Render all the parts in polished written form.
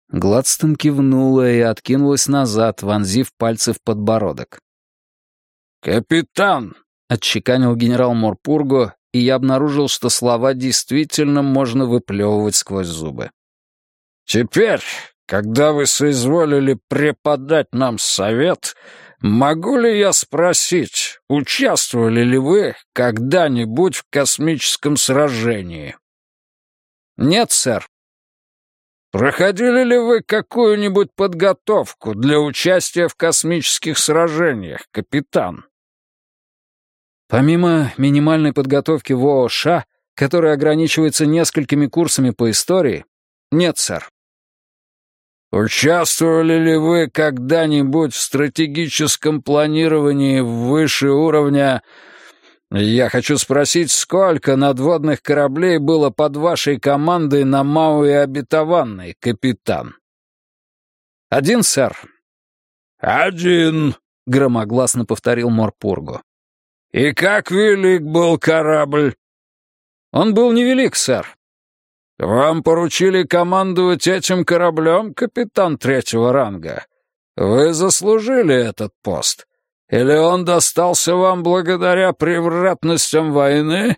Гладстон кивнула и откинулась назад, вонзив пальцы в подбородок. «Капитан!» — отчеканил генерал Морпурго, и я обнаружил, что слова действительно можно выплевывать сквозь зубы. «Теперь, когда вы соизволили преподать нам совет, могу ли я спросить, участвовали ли вы когда-нибудь в космическом сражении?» «Нет, сэр». «Проходили ли вы какую-нибудь подготовку для участия в космических сражениях, капитан?» Помимо минимальной подготовки в ООШ, которая ограничивается несколькими курсами по истории, нет, сэр. «Участвовали ли вы когда-нибудь в стратегическом планировании выше уровня... Я хочу спросить, сколько надводных кораблей было под вашей командой на Мауи обетованной, капитан?» «Один, сэр». «Один», — громогласно повторил Морпурго. «И как велик был корабль?» «Он был невелик, сэр». «Вам поручили командовать этим кораблем, капитан третьего ранга? Вы заслужили этот пост. Или он достался вам благодаря превратностям войны?»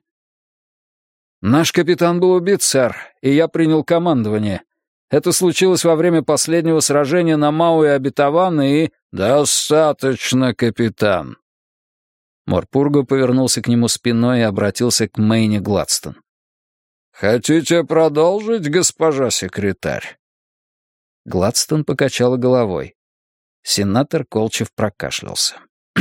«Наш капитан был убит, сэр, и я принял командование. Это случилось во время последнего сражения на Мауи обетованной и...» «Достаточно, капитан». Морпурго повернулся к нему спиной и обратился к Мэйне Гладстон. «Хотите продолжить, госпожа секретарь?» Гладстон покачала головой. Сенатор Колчев прокашлялся.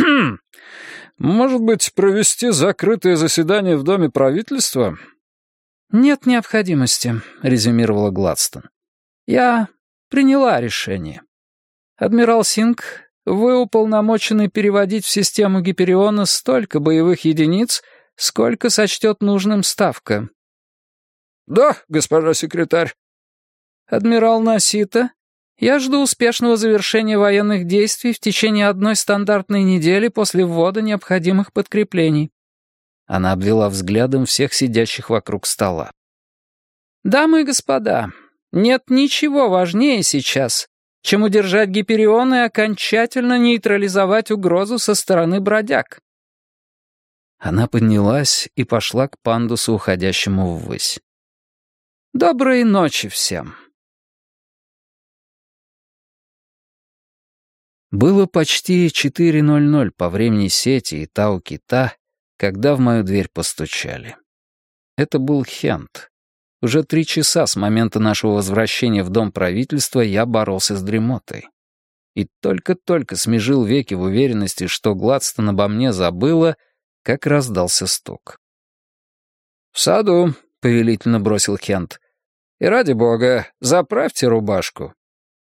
«Может быть, провести закрытое заседание в Доме правительства?» «Нет необходимости», — резюмировала Гладстон. «Я приняла решение. Адмирал Синг, вы уполномочены переводить в систему Гипериона столько боевых единиц, сколько сочтет нужным Ставка». «Да, госпожа секретарь». «Адмирал Насита, я жду успешного завершения военных действий в течение 1 стандартной недели после ввода необходимых подкреплений». Она обвела взглядом всех сидящих вокруг стола. «Дамы и господа, нет ничего важнее сейчас, чем удержать Гиперион и окончательно нейтрализовать угрозу со стороны бродяг». Она поднялась и пошла к пандусу, уходящему ввысь. «Доброй ночи всем». Было почти 4:00 по времени сети и Тау-Кита, когда в мою дверь постучали. Это был Хент. Уже 3 часа с момента нашего возвращения в Дом правительства я боролся с дремотой. И только-только смежил веки в уверенности, что Гладстон обо мне забыла, как раздался стук. «В саду», — повелительно бросил Хент. «И ради бога, заправьте рубашку».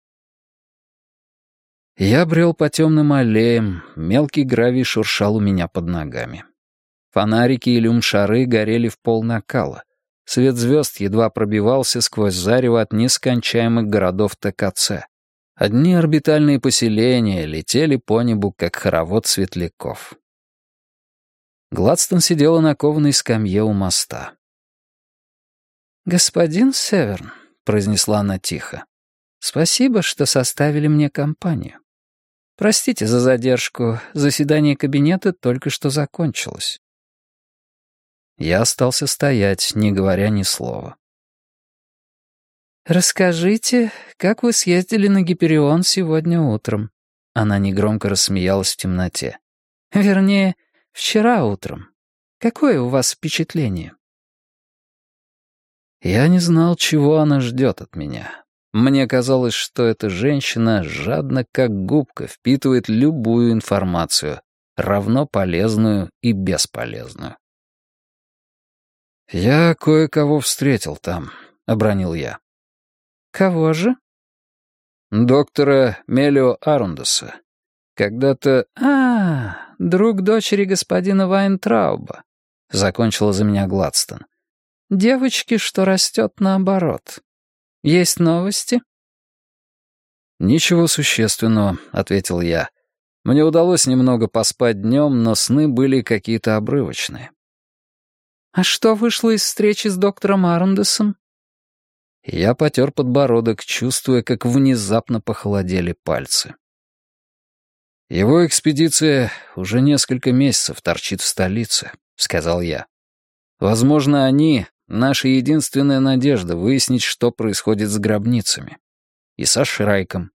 Я брел по темным аллеям, мелкий гравий шуршал у меня под ногами. Фонарики и люмшары горели в пол накала. Свет звезд едва пробивался сквозь зарево от нескончаемых городов ТКЦ. Одни орбитальные поселения летели по небу, как хоровод светляков. Гладстон сидела на кованой скамье у моста. «Господин Северн», — произнесла она тихо, — «спасибо, что составили мне компанию. Простите за задержку, заседание кабинета только что закончилось». Я остался стоять, не говоря ни слова. «Расскажите, как вы съездили на Гиперион сегодня утром?» Она негромко рассмеялась в темноте. «Вернее, вчера утром. Какое у вас впечатление?» Я не знал, чего она ждет от меня. Мне казалось, что эта женщина жадно, как губка, впитывает любую информацию, равно полезную и бесполезную. «Я кое-кого встретил там», — обронил я. «Кого же?» «Доктора Мелио Арундеса. Когда-то...» друг дочери господина Вайнтрауба», — закончила за меня Гладстон. «Девочки, что растет наоборот. Есть новости?» «Ничего существенного», — ответил я. «Мне удалось немного поспать днем, но сны были какие-то обрывочные». «А что вышло из встречи с доктором Арундесом?» Я потер подбородок, чувствуя, как внезапно похолодели пальцы. «Его экспедиция уже несколько месяцев торчит в столице», — сказал я. «Возможно, они — наша единственная надежда выяснить, что происходит с гробницами. И со Шрайком».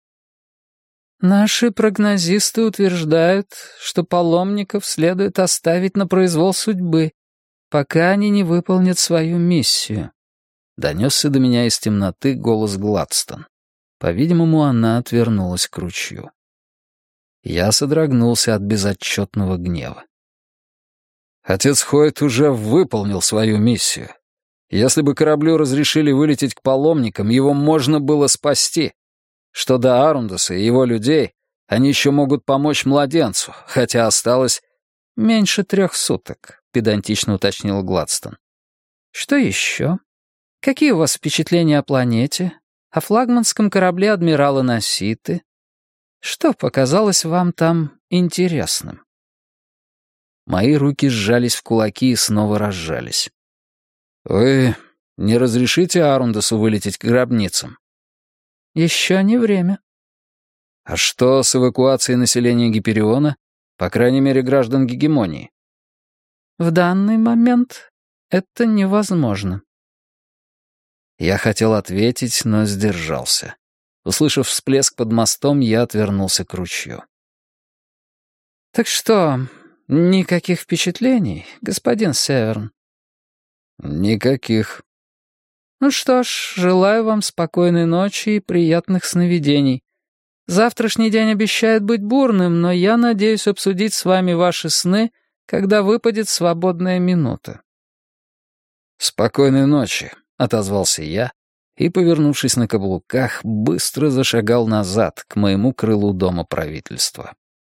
«Наши прогнозисты утверждают, что паломников следует оставить на произвол судьбы, пока они не выполнят свою миссию», — донесся до меня из темноты голос Гладстон. По-видимому, она отвернулась к ручью. Я содрогнулся от безотчетного гнева. Отец Хойт уже выполнил свою миссию. Если бы кораблю разрешили вылететь к паломникам, его можно было спасти. Что до Арундаса и его людей, они еще могут помочь младенцу, хотя осталось меньше 3 суток, педантично уточнил Гладстон. Что еще? Какие у вас впечатления о планете? О флагманском корабле адмирала Носиты? Что показалось вам там интересным? Мои руки сжались в кулаки и снова разжались. «Вы не разрешите Арундасу вылететь к гробницам?» «Еще не время». «А что с эвакуацией населения Гипериона? По крайней мере, граждан гегемонии?» «В данный момент это невозможно». Я хотел ответить, но сдержался. Услышав всплеск под мостом, я отвернулся к ручью. «Так что, никаких впечатлений, господин Северн?» «Никаких». «Ну что ж, желаю вам спокойной ночи и приятных сновидений. Завтрашний день обещает быть бурным, но я надеюсь обсудить с вами ваши сны, когда выпадет свободная минута». «Спокойной ночи», — отозвался я, и, повернувшись на каблуках, быстро зашагал назад, к моему крылу дома правительства.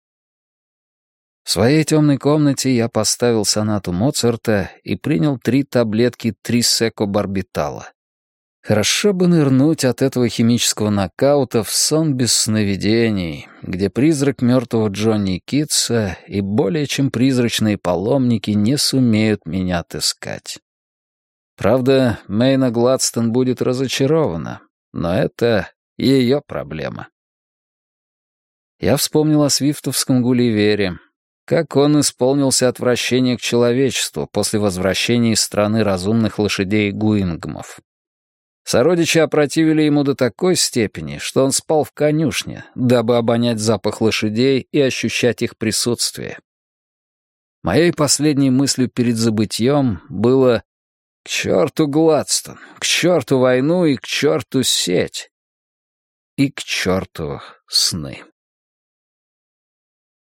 В своей темной комнате я поставил сонату Моцарта и принял 3 таблетки трисекобарбитала. Хорошо бы нырнуть от этого химического нокаута в сон без сновидений, где призрак мертвого Джонни Китса и более чем призрачные паломники не сумеют меня отыскать. Правда, Мэйна Гладстон будет разочарована, но это ее проблема. Я вспомнил о свифтовском Гулливере, как он исполнился отвращения к человечеству после возвращения из страны разумных лошадей Гуингмов. Сородичи опротивили ему до такой степени, что он спал в конюшне, дабы обонять запах лошадей и ощущать их присутствие. Моей последней мыслью перед забытьем было: «К черту Гладстон, к черту войну и к черту сеть, и к черту сны».